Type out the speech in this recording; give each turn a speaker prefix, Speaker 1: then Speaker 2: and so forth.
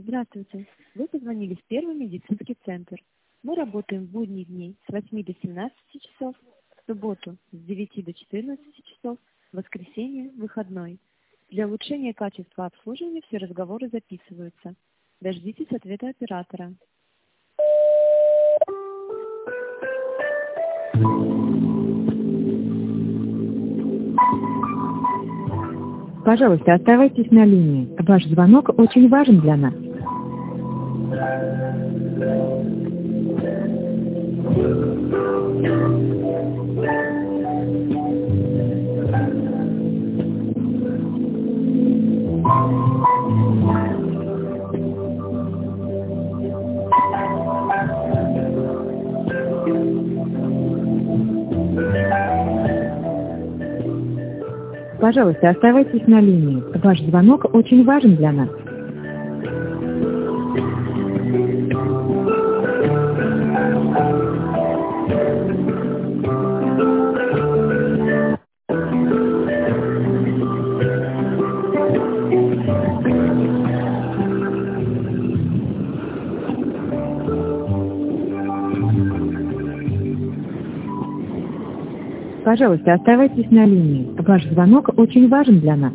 Speaker 1: Здравствуйте. Вы позвонили в Первый медицинский центр. Мы работаем в будние дни с 8 до 17 часов, в субботу с 9 до 14 часов, в воскресенье выходной. Для улучшения качества обслуживания все разговоры записываются. Дождитесь ответа оператора.
Speaker 2: Пожалуйста, оставайтесь на линии. Ваш звонок очень важен для нас. Пожалуйста, оставайтесь на линии. Ваш звонок очень важен для нас. Пожалуйста, оставайтесь на линии. Ваш звонок очень важен для нас.